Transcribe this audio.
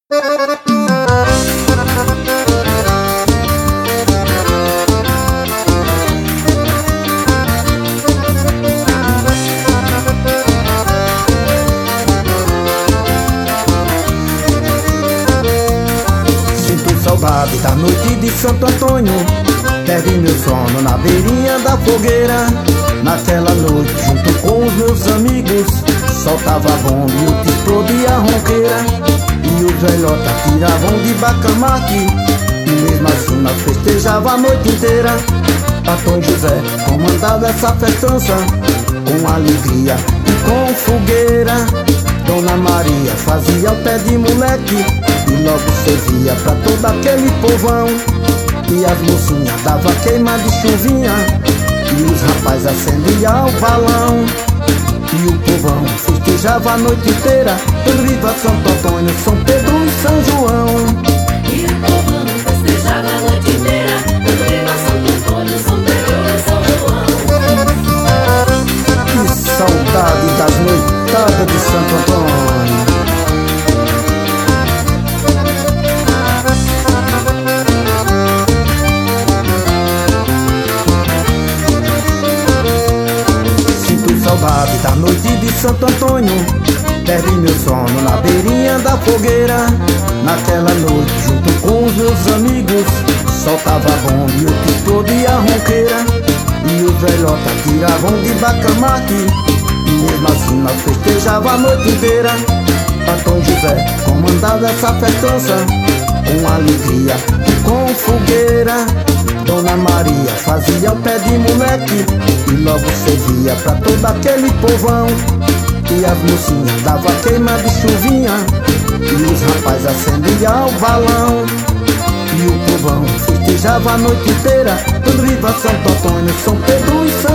Sinto saudade da noite de Santo Antônio, perdi meu sono na beirinha da fogueira. Naquela noite, junto com os meus amigos, soltava bomba e o explodia a ronqueira. E os velhotas tiravam de bacamarte, e mesmo assim nós festejava a noite inteira. Antônio José comandava essa festança, com alegria e com fogueira. Dona Maria fazia o pé de moleque, e logo servia pra todo aquele povão. E as mocinhas dava queima de chuvinha, e os rapazes acendiam o balão. E o povão festejava a noite inteira, pelo Viva Santo Antônio, São Pedro e São João. E o povão festejava a noite inteira, pelo Viva Santo Antônio, São Pedro e São João. Que saudade das noitadas de Santo Antônio. Saudade da noite de Santo Antônio, perdi meu sono na beirinha da fogueira. Naquela noite, junto com os meus amigos, soltava bomba e o explodia a ronqueira. E os velhotas tiravam de bacamarte, e mesmo assim nós festejava a noite inteira. Antônio José comandava essa festança, com alegria e com fogueira. Dona Maria fazia o pé de moleque, e logo servia pra todo aquele povão. E as mocinhas dava queima de chuvinha, e os rapazes acendiam o balão. E o povão festejava a noite inteira, pelo Viva Santo Antônio, São Pedro e São